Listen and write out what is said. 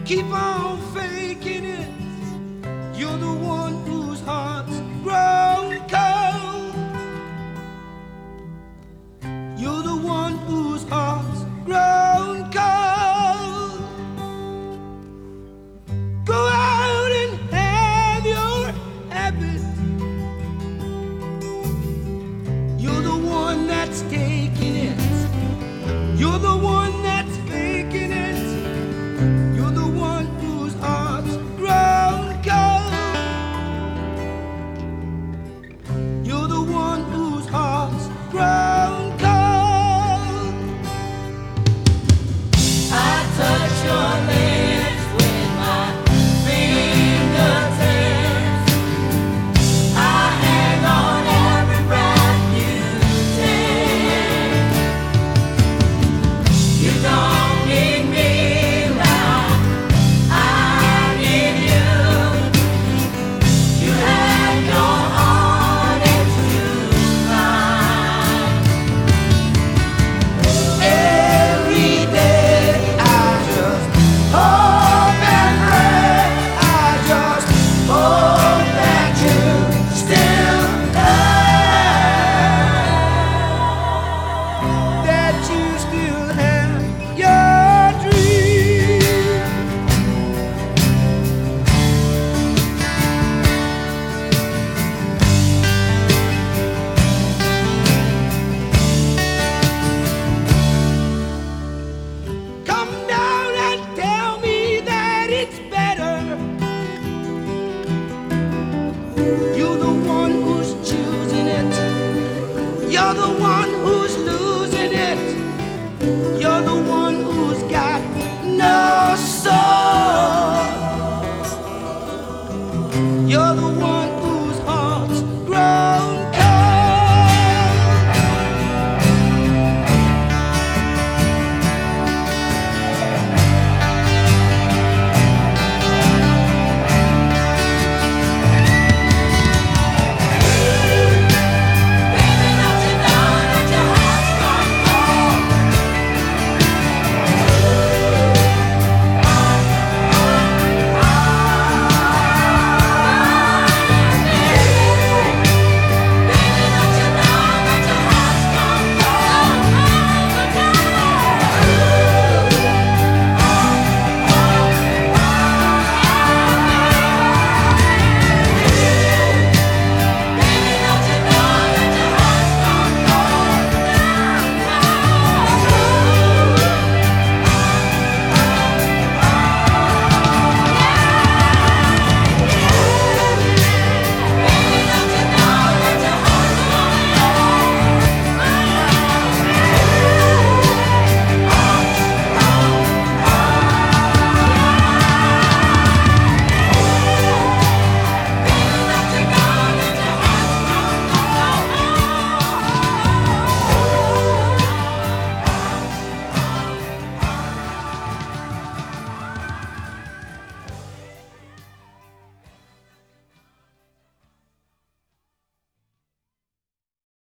Keep on faking it. You're the one whose heart's grown cold. You're the one whose heart's grown cold. Go out and have your habit. You're the one that's taking it. You're the one that's faking it. You're the one whose heart's grown cold. You're the one whose heart's grown cold. I touch your lips with my fingertips. I hang on every breath you take. You don't need me now, I need you. You have your heart into mine. Every day I just hope and pray. I just hope that you still have, that you still have your dream. Come down and tell me that it's better. You're the one who's choosing it. You're the one who's losing it. You're the one